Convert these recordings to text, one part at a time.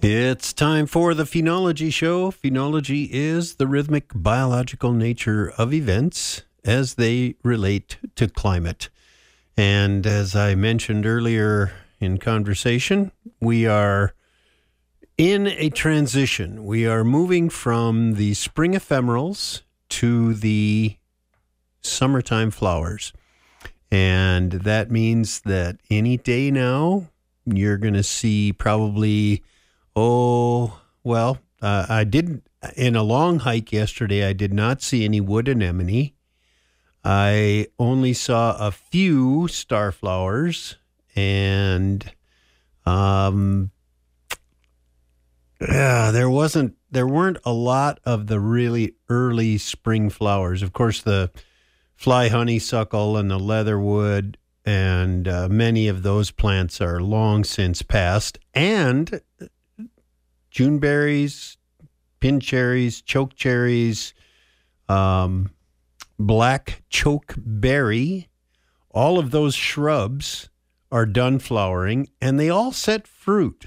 It's time for the Phenology Show. Phenology is the rhythmic biological nature of events as they relate to climate. And as I mentioned earlier in conversation, we are in a transition. We are moving from the spring ephemerals to the summertime flowers. And that means that any day now, you're going to see probably, I didn't, in a long hike yesterday, I did not see any wood anemone. I only saw a few starflowers, and there weren't a lot of the really early spring flowers. Of course, the fly honeysuckle and the leatherwood and many of those plants are long since past. And Juneberries, pincherries, chokecherries, black chokeberry, all of those shrubs are done flowering, and they all set fruit.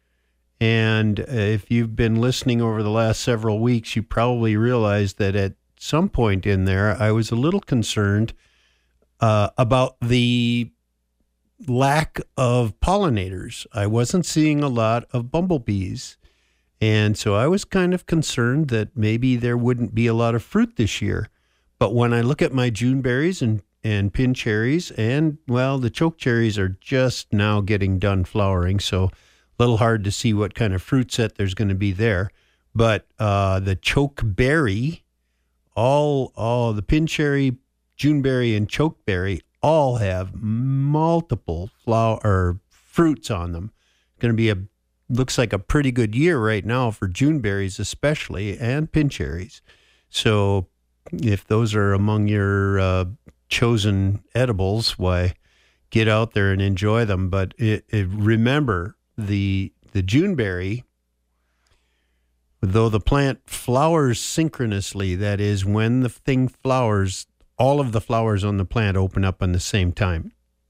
And if you've been listening over the last several weeks, you probably realized that at some point in there, I was a little concerned about the lack of pollinators. I wasn't seeing a lot of bumblebees. And so I was kind of concerned that maybe there wouldn't be a lot of fruit this year. But when I look at my Juneberries and pincherries, and, well, the chokecherries are just now getting done flowering, so a little hard to see what kind of fruit set there's going to be there. But the chokeberry, all the pincherry, Juneberry, and chokeberry all have multiple fruits on them. It's going to be looks like a pretty good year right now for Juneberries especially, and pincherries. So if those are among your chosen edibles, why, get out there and enjoy them. But remember, the Juneberry, though the plant flowers synchronously, that is, when the thing flowers, all of the flowers on the plant open up on the same time.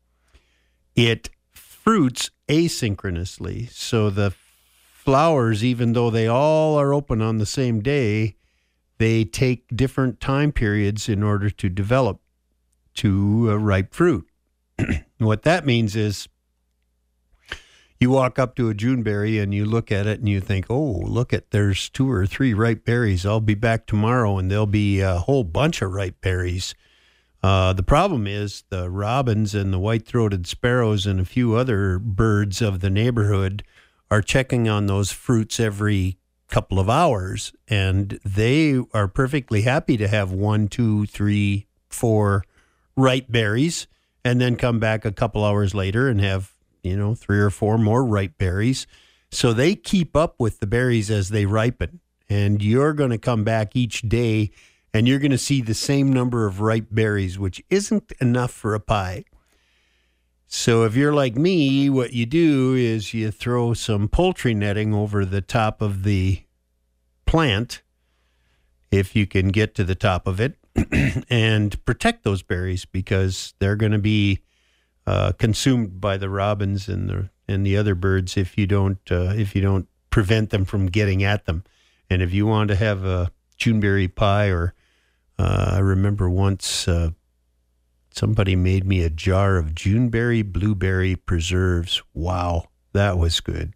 It fruits asynchronously. So the flowers, even though they all are open on the same day, they take different time periods in order to develop to ripe fruit. What that means is you walk up to a Juneberry and you look at it and you think, there's 2 or 3 ripe berries. I'll be back tomorrow and there'll be a whole bunch of ripe berries. The problem is the robins and the white-throated sparrows and a few other birds of the neighborhood are checking on those fruits every couple of hours, and they are perfectly happy to have 1, 2, 3, 4 ripe berries and then come back a couple hours later and have 3 or 4 more ripe berries. So they keep up with the berries as they ripen, and you're going to come back each day and you're going to see the same number of ripe berries, which isn't enough for a pie. So if you're like me, what you do is you throw some poultry netting over the top of the plant, if you can get to the top of it, and protect those berries, because they're going to be consumed by the robins and the other birds if you don't prevent them from getting at them. And if you want to have a Juneberry pie, or I remember once somebody made me a jar of Juneberry blueberry preserves. Wow, that was good.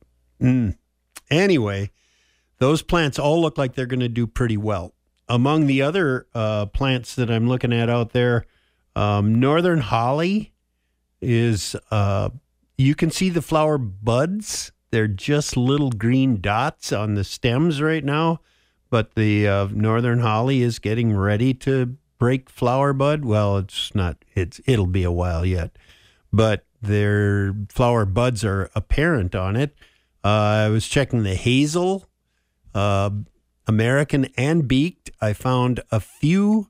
Anyway, those plants all look like they're going to do pretty well. Among the other plants that I'm looking at out there, northern holly is, you can see the flower buds. They're just little green dots on the stems right now, but the northern holly is getting ready to break flower bud. Well, it'll be a while yet, but their flower buds are apparent on it. I was checking the hazel, American and beaked. I found a few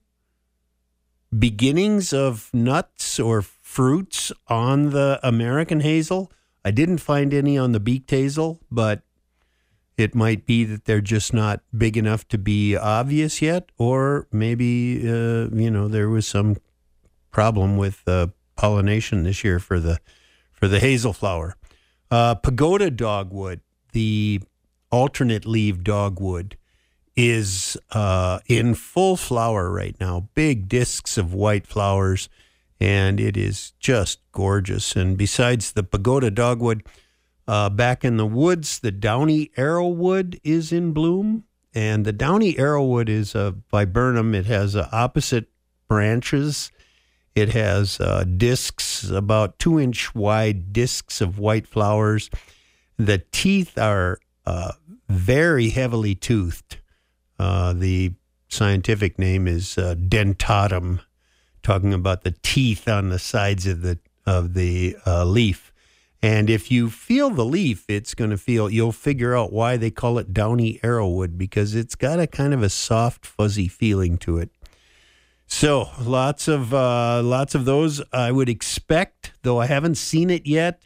beginnings of nuts or fruits on the American hazel. I didn't find any on the beaked hazel, but it might be that they're just not big enough to be obvious yet, or maybe there was some problem with pollination this year for the hazel flower. Pagoda dogwood, the alternate leaf dogwood is in full flower right now. Big discs of white flowers, and it is just gorgeous. And besides the pagoda dogwood, back in the woods, the downy arrowwood is in bloom. And the downy arrowwood is a viburnum. It has opposite branches. It has discs, about 2-inch wide discs of white flowers. The teeth are very heavily toothed. The scientific name is dentatum, talking about the teeth on the sides of the leaf. And if you feel the leaf, you'll figure out why they call it downy arrowwood, because it's got a kind of a soft, fuzzy feeling to it. So lots of those I would expect, though I haven't seen it yet.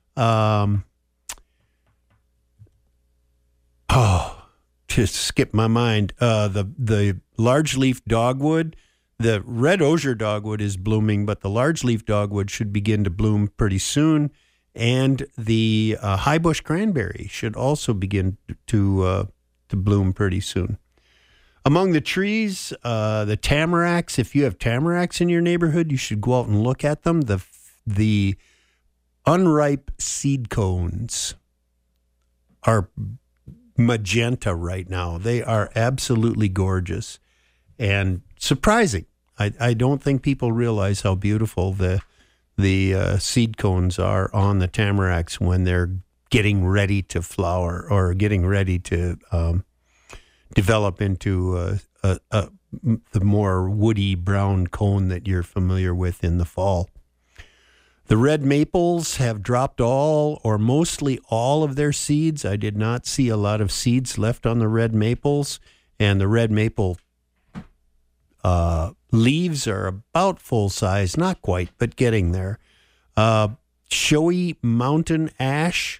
Just skipped my mind. The large leaf dogwood, the red osier dogwood is blooming, but the large leaf dogwood should begin to bloom pretty soon. And the high bush cranberry should also begin to bloom pretty soon. Among the trees, the tamaracks, if you have tamaracks in your neighborhood, you should go out and look at them. The unripe seed cones are magenta right now. They are absolutely gorgeous and surprising. I don't think people realize how beautiful the seed cones are on the tamaracks when they're getting ready to flower or getting ready to develop into the more woody brown cone that you're familiar with in the fall. The red maples have dropped all or mostly all of their seeds. I did not see a lot of seeds left on the red maples, and the red maple leaves are about full size, not quite, but getting there. Showy mountain ash,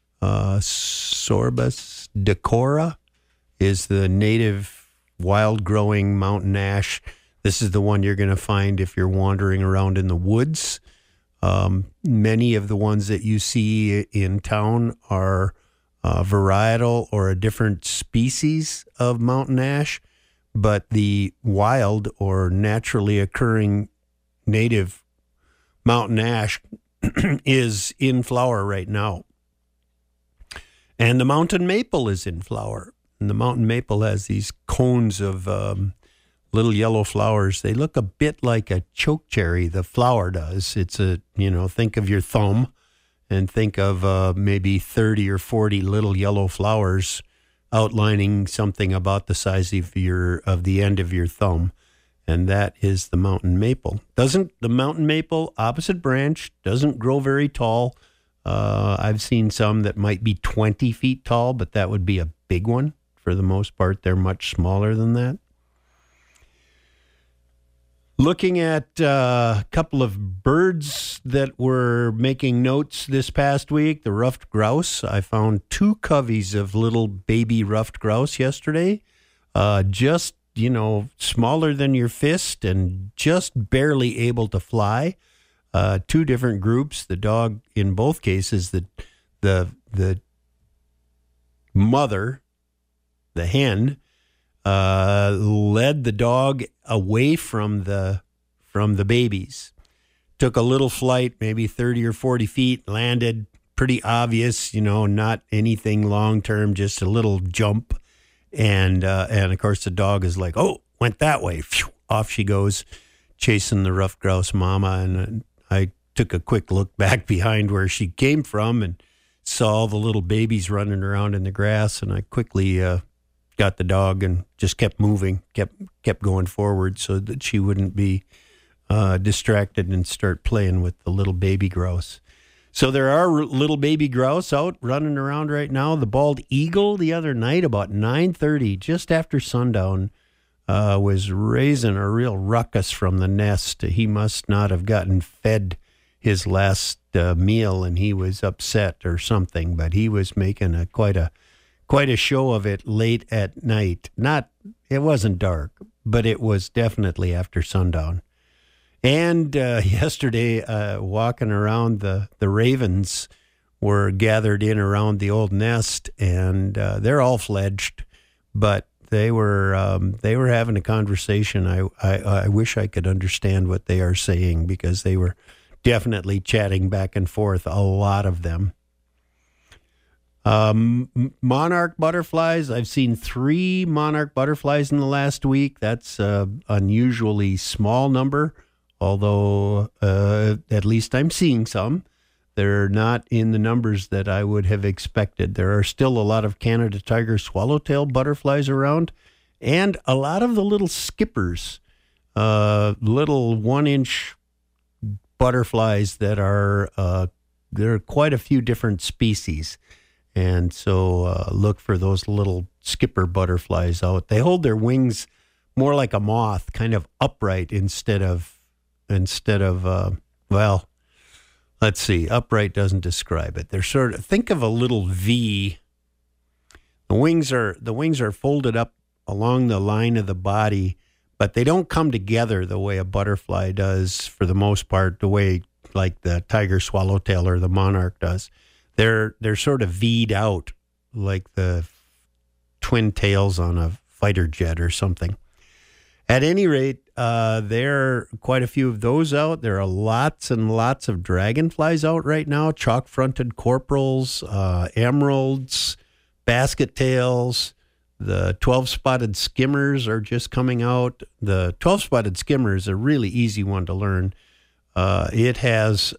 Sorbus decora, is the native wild-growing mountain ash. This is the one you're going to find if you're wandering around in the woods. Many of the ones that you see in town are varietal or a different species of mountain ash, but the wild or naturally occurring native mountain ash is in flower right now. And the mountain maple is in flower. And the mountain maple has these cones of little yellow flowers. They look a bit like a chokecherry, the flower does. It's think of your thumb and think of maybe 30 or 40 little yellow flowers outlining something about the size of the end of your thumb. And that is the mountain maple. The mountain maple, opposite branch, doesn't grow very tall. I've seen some that might be 20 feet tall, but that would be a big one. For the most part, they're much smaller than that. Looking at a couple of birds that were making notes this past week, the ruffed grouse. I found 2 coveys of little baby ruffed grouse yesterday, just, smaller than your fist and just barely able to fly. 2 different groups. The dog, in both cases, the mother, the hen, led the dog away from the babies. Took a little flight, maybe 30 or 40 feet, landed pretty obvious, not anything long term, just a little jump. And of course the dog is like, oh, went that way. Phew, off she goes, chasing the ruffed grouse mama. And I took a quick look back behind where she came from and saw all the little babies running around in the grass. And I quickly got the dog and just kept moving, kept going forward so that she wouldn't be distracted and start playing with the little baby grouse. So there are little baby grouse out running around right now. The bald eagle the other night about 9:30, just after sundown, was raising a real ruckus from the nest. He must not have gotten fed his last meal and he was upset or something, but he was making quite a show of it late at night. It wasn't dark, but it was definitely after sundown. And yesterday, walking around, the ravens were gathered in around the old nest, and they're all fledged, but they were having a conversation. I wish I could understand what they are saying, because they were definitely chatting back and forth, a lot of them. Monarch butterflies. I've seen 3 monarch butterflies in the last week. That's an unusually small number, although at least I'm seeing some. They're not in the numbers that I would have expected. There are still a lot of Canada tiger swallowtail butterflies around, and a lot of the little skippers, little 1-inch butterflies that are, there are quite a few different species. And so look for those little skipper butterflies out. They hold their wings more like a moth, kind of upright instead of well, let's see, upright doesn't describe it. They're sort of, think of a little V. The wings are folded up along the line of the body, but they don't come together the way a butterfly does, for the most part, the way like the tiger swallowtail or the monarch does. They're sort of V'd out, like the twin tails on a fighter jet or something. At any rate, there are quite a few of those out. There are lots and lots of dragonflies out right now, chalk-fronted corporals, emeralds, basket tails. The 12-spotted skimmers are just coming out. The 12-spotted skimmer is a really easy one to learn. It has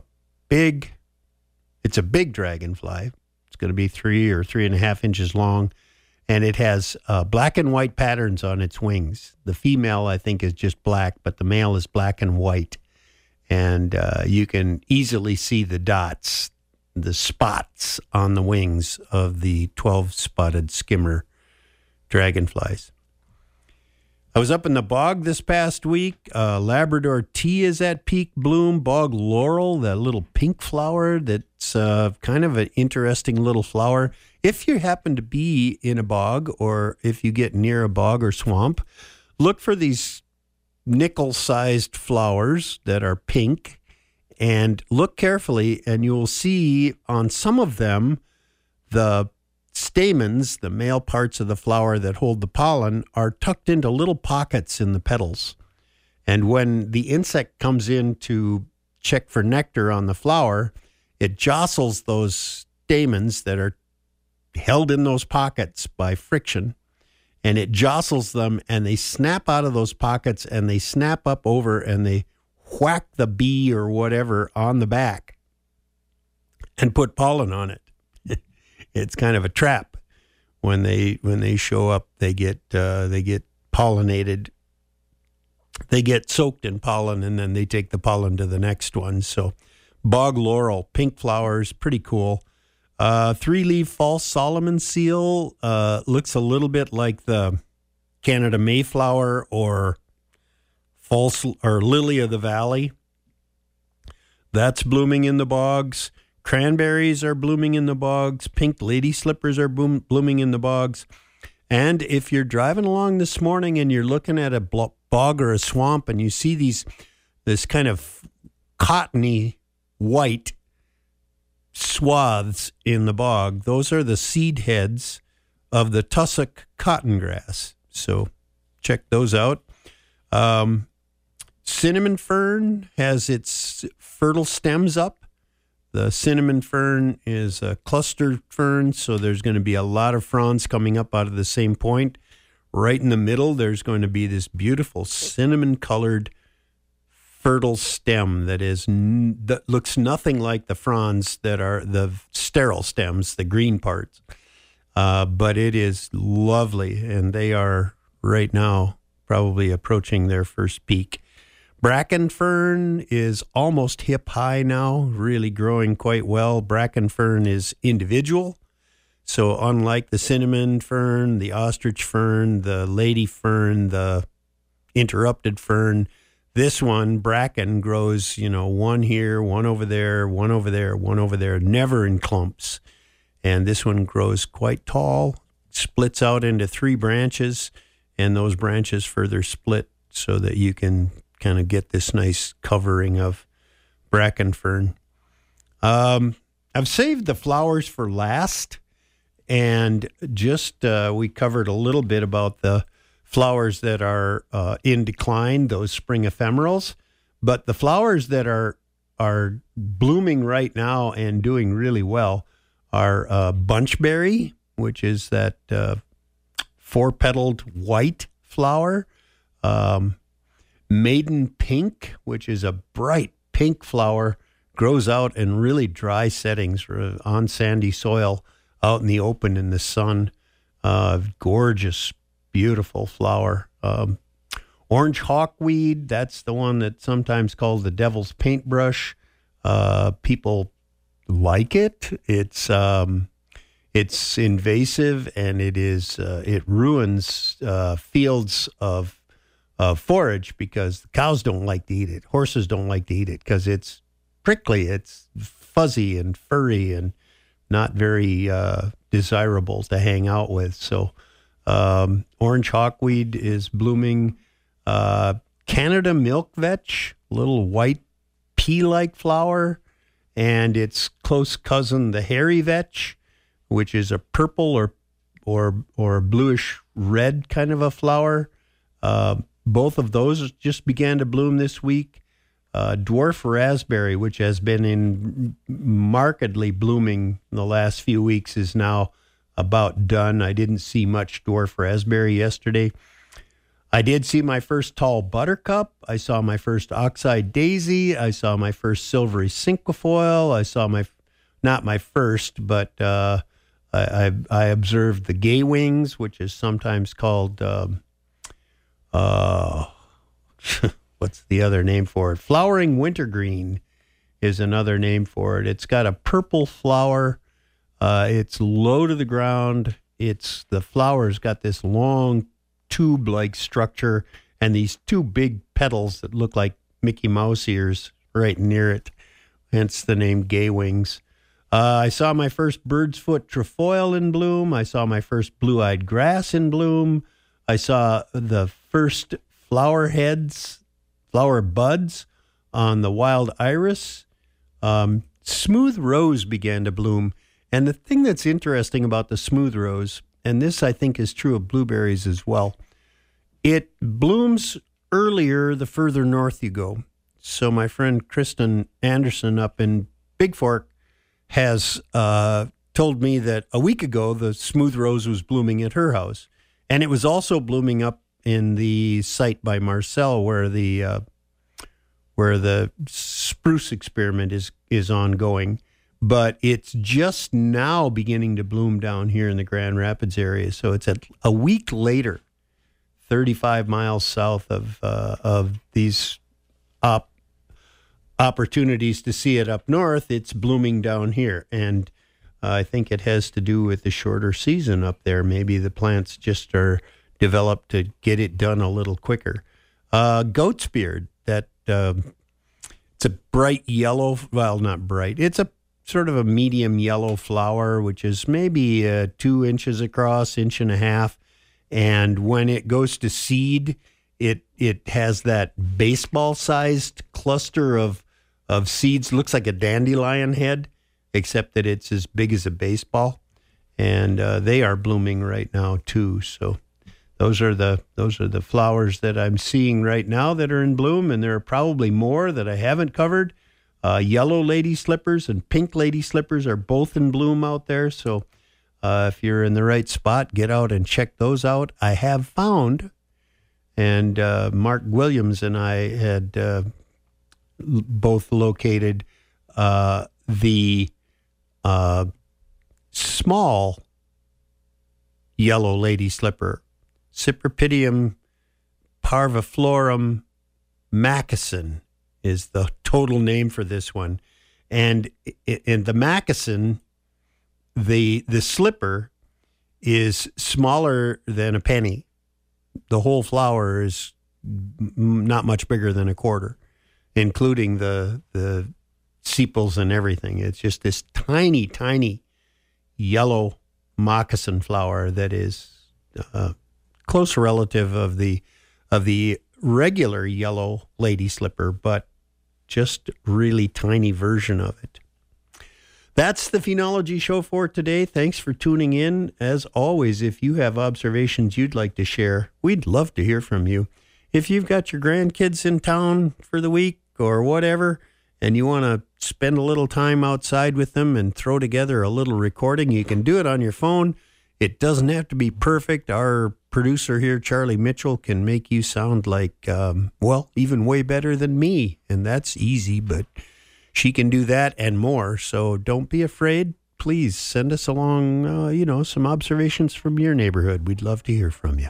it's a big dragonfly. It's going to be 3 or 3.5 inches long, and it has black and white patterns on its wings. The female, I think, is just black, but the male is black and white, and you can easily see the dots, the spots on the wings of the 12-spotted skimmer dragonflies. I was up in the bog this past week. Labrador tea is at peak bloom. Bog laurel, that little pink flower that's kind of an interesting little flower. If you happen to be in a bog, or if you get near a bog or swamp, look for these nickel-sized flowers that are pink, and look carefully, and you'll see on some of them the stamens, the male parts of the flower that hold the pollen, are tucked into little pockets in the petals. And when the insect comes in to check for nectar on the flower, it jostles those stamens that are held in those pockets by friction, and it jostles them, and they snap out of those pockets, and they snap up over, and they whack the bee or whatever on the back and put pollen on it. It's kind of a trap. When they show up, they get pollinated. They get soaked in pollen, and then they take the pollen to the next one. So, bog laurel, pink flowers, pretty cool. 3-leaf false Solomon seal looks a little bit like the Canada Mayflower or lily of the valley. That's blooming in the bogs. Cranberries are blooming in the bogs. Pink lady slippers are blooming in the bogs. And if you're driving along this morning and you're looking at a bog or a swamp, and you see this kind of cottony white swaths in the bog, those are the seed heads of the tussock cottongrass. So check those out. Cinnamon fern has its fertile stems up. The cinnamon fern is a cluster fern, so there's going to be a lot of fronds coming up out of the same point. Right in the middle, there's going to be this beautiful cinnamon-colored fertile stem that looks nothing like the fronds that are the sterile stems, the green parts. But it is lovely, and they are right now probably approaching their first peak. Bracken fern is almost hip high now, really growing quite well. Bracken fern is individual. So unlike the cinnamon fern, the ostrich fern, the lady fern, the interrupted fern, this one, bracken, grows, one here, one over there, one over there, one over there, never in clumps. And this one grows quite tall, splits out into 3 branches, and those branches further split so that you can kind of get this nice covering of bracken fern. I've saved the flowers for last, and just we covered a little bit about the flowers that are in decline, those spring ephemerals, but the flowers that are blooming right now and doing really well are bunchberry, which is that four-petaled white flower, maiden pink, which is a bright pink flower, grows out in really dry settings on sandy soil out in the open in the sun. Gorgeous, beautiful flower. Orange hawkweed, that's the one that's sometimes called the devil's paintbrush. People like it. It's invasive, and it ruins fields of forage because the cows don't like to eat it. Horses don't like to eat it because it's prickly. It's fuzzy and furry and not very desirable to hang out with. So orange hawkweed is blooming. Canada milk vetch, little white pea-like flower, and its close cousin, the hairy vetch, which is a purple or bluish red kind of a flower. Both of those just began to bloom this week. Dwarf raspberry, which has been markedly blooming in the last few weeks, is now about done. I didn't see much dwarf raspberry yesterday. I did see my first tall buttercup. I saw my first oxeye daisy. I saw my first silvery cinquefoil. I saw not my first, but I observed the gay wings, which is sometimes called, what's the other name for it? Flowering wintergreen is another name for it. It's got a purple flower. It's low to the ground. The flower's got this long tube-like structure and these two big petals that look like Mickey Mouse ears right near it. Hence the name gay wings. I saw my first bird's foot trefoil in bloom. I saw my first blue-eyed grass in bloom. I saw the first flower buds on the wild iris. Smooth rose began to bloom. And the thing that's interesting about the smooth rose, and this I think is true of blueberries as well, it blooms earlier the further north you go. So my friend Kristen Anderson up in Big Fork has told me that a week ago the smooth rose was blooming at her house. And it was also blooming up in the site by Marcel where the spruce experiment is ongoing. But it's just now beginning to bloom down here in the Grand Rapids area. So it's a week later, 35 miles south of these opportunities to see it up north. It's blooming down here. And I think it has to do with the shorter season up there. Maybe the plants just are developed to get it done a little quicker. Goat's beard, it's a bright yellow, well, not bright. It's a sort of a medium yellow flower, which is maybe 2 inches across, 1.5 inches. And when it goes to seed, it has that baseball-sized cluster of seeds. Looks like a dandelion head, except that it's as big as a baseball. And they are blooming right now too. So those are the flowers that I'm seeing right now that are in bloom, and there are probably more that I haven't covered. Yellow lady slippers and pink lady slippers are both in bloom out there. So if you're in the right spot, get out and check those out. I have found, and Mark Williams and I had both located the small yellow lady slipper, Cypripedium parviflorum macacin is the total name for this one. And in the macacin, the slipper is smaller than a penny. The whole flower is not much bigger than a quarter, including the sepals and everything. It's just this tiny, tiny yellow moccasin flower that is a close relative of the regular yellow lady slipper, but just really tiny version of it. That's the Phenology Show for today. Thanks for tuning in. As always, if you have observations you'd like to share, we'd love to hear from you. If you've got your grandkids in town for the week or whatever, and you want to spend a little time outside with them and throw together a little recording, you can do it on your phone. It doesn't have to be perfect. Our producer here, Charlie Mitchell, can make you sound like, even way better than me. And that's easy, but she can do that and more. So don't be afraid. Please send us along, some observations from your neighborhood. We'd love to hear from you.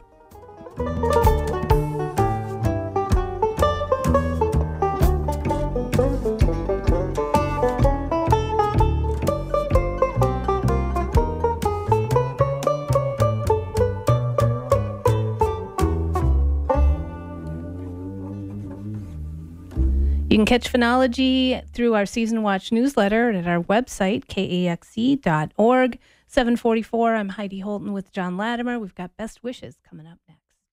You can catch Phenology through our Season Watch newsletter at our website, kaxe.org. 7:44, I'm Heidi Holton with John Latimer. We've got Best Wishes coming up next.